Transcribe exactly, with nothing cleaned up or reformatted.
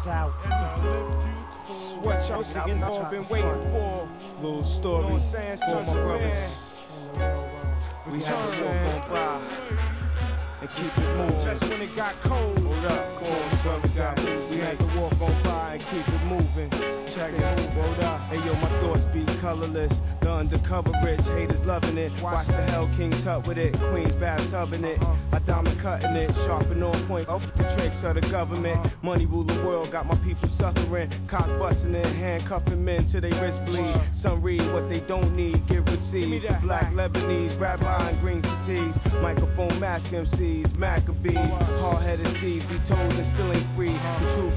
out. What y'all singing all been waiting for? Little story, you know what I'm saying? Sons of brothers. We had to walk on by and keep it moving. Just when it got cold, hold up, come on, son, we got moving. We had to walk on by and keep it moving. Check it, move, hold up. Hey yo, my thoughts be colorless. The undercover rich, haters loving it. Watch the Hell King Tut with it, Queen's bathtub in it. I diamond cutting it, sharp and on point. Oh, the tricks of the government. Money rule the world, got my people suffering. Cops busting in, handcuffing men till they wrist bleed. Some read what they don't need, give receive. Black Lebanese, rabbi and green fatigues. Microphone mask M Cs, Maccabees. Hard-headed C's, be told